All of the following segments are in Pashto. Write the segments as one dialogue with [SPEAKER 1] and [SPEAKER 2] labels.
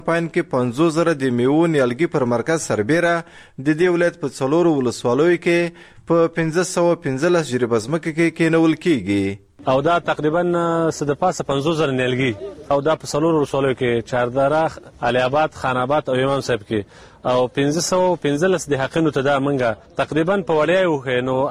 [SPEAKER 1] پاین کې 50,000 د میوو نیالګي پر مرکز سربیره د دې ولایت په 4 ولسوالیو کې په 1515 جریبه ځمکه کې کېنول کیږي
[SPEAKER 2] او دا تقریبا د پاسه 50,000 نیالګي او دا په 4 ولسوالیو کې چهاردره، علي آباد، خان آباد او امام صاحب کې او 515 د حقینو ته دا منګه تقریبا په وړیا یو نو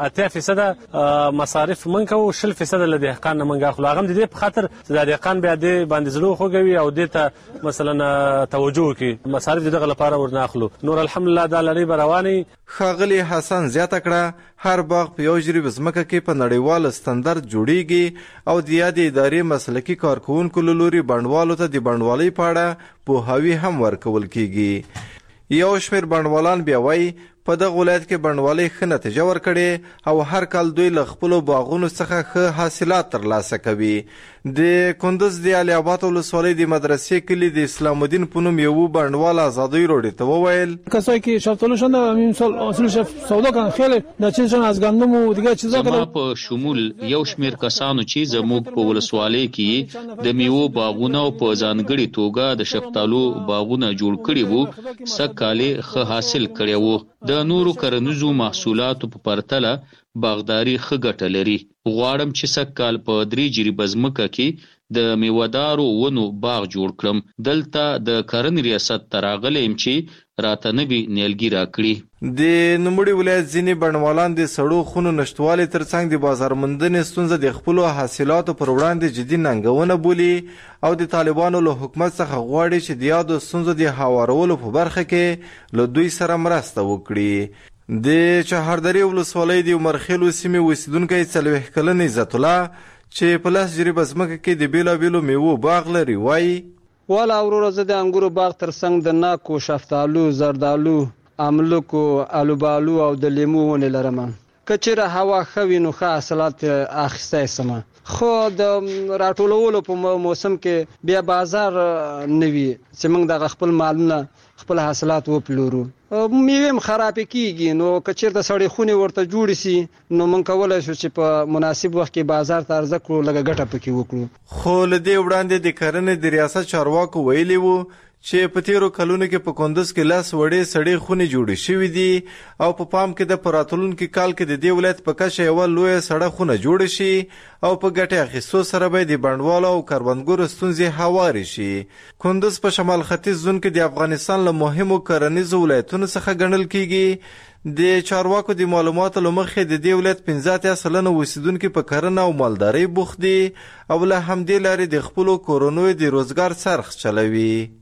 [SPEAKER 2] 80% مصارف منګه او 10% له دهقان نه منګه خو هغه د دې په خاطر د دهقان بیا د باندې زلو خوږوي او د ته مثلا توجه کوي مصارف دغه لپاره ورناخلو. نور الحمدلله دا لري رواني.
[SPEAKER 1] خاغلی حسن زیاته کړه هر باغ په یو جریب ځمکه کې په نړیوال ستاندرد جوړیږي او د یادې ادارې مسلکي کارکونکو له لوري بڼوالو ته د بڼوالۍ په اړه پوهاوی هم ورکول کیږي. یو شمېر بڼوالان بیا وایي په دغه ولایت کې بڼوالۍ ښه نتیجه ورکړې او هر کال دوی له خپلو باغونو څخه ښه حاصلات ترلاسه کوي. د کندز د علي آباد ولسوالۍ د مدرسې کلي د اسلام الدین په نوم یو بڼوال ازادۍ روډي ته وویل
[SPEAKER 3] کسایی که شفتالوشان امسال حاصلش سودا کردن خیلی نتیجهشان از گندم و دیگه چیزا
[SPEAKER 4] کردن. په شمول یو شمېر کسانو چې زموږ په ولسوالۍ کې د میوو باغونه او په ځانګړي توګه د شفتالو باغونه جوړ کړي وو سکهاله ښه حاصل کړي وو. د نورو کرنیزو محصولاتو په پرتله باغداري ښه ګټه لري. غواړم چې سږکال په 3 جریبه ځمکه کې د میوهدارو ونو باغ جوړ کړم. دلته د کرنې ریاست ته راغلی یم چې راته نوي نیالګي راکړي.
[SPEAKER 1] د نوموړي ولایت ځینې بڼوالان د سړو خونو نشتوالي ترڅنګ د بازار موندنې ستونزه د خپلو حاصلاتو پر وړاندې جدي ننګونه بولي او د طالبانو له حکومت څخه غواړي چې د یادو ستونزو د هوارولو په برخه کې له دوی سره مرسته وکړي. د چهاردرې ولسوالۍ د عمرخیلو سیمې اوسیدونکی 40 کلن عزت الله چې په 10 جریبه ځمکه کې د بیلابیلو میوو باغ لري وایي
[SPEAKER 5] والا وروره زه د انګورو باغ ترڅنګ د ناکو، شفتالو، زردالو، املوکو، الوبالو او د لیمو ونې لرم. که چېرې هوا ښه وي نو ښه حاصلات اخیستی سم، خو د راټولولو په موسم کې بیا بازار نه وي چې موږ دغه خپل مالونه خپل حاصلات وپلورو. میوې هم خرابې کیږي نو که چېرته سړې خونې ورته جوړې سي نو موږ کولی شو چې په مناسب وخت کې بازار ته عرضه کړو، لږه ګټه پکې وکړو.
[SPEAKER 1] خو له دې وړاندې د کرنې د ریاست چارواکو ویلي وو چې په تیرو کلونو کې په کندز کې 10 وړې سړې خونې جوړې شوې دي او په پام کې د پراتلونکي کال کې د دې ولایت په کچه یوه لویه سړه خونه جوړه شي او په ګټې اخیستو سره به د بڼوالو او کروندګرو ستونزې هوارې شي. کندز په شمال ختیځ زون کې د افغانستان له مهمو کرنیزو ولایتونو څخه ګڼل کیږي. د چارواکو د معلوماتو له مخې د دې ولایت 15% اوسیدونکي په کرنه او مالدارۍ بوخت دي او له همدې لارې د خپلو کورنیو د روزګار څرخ چلوي.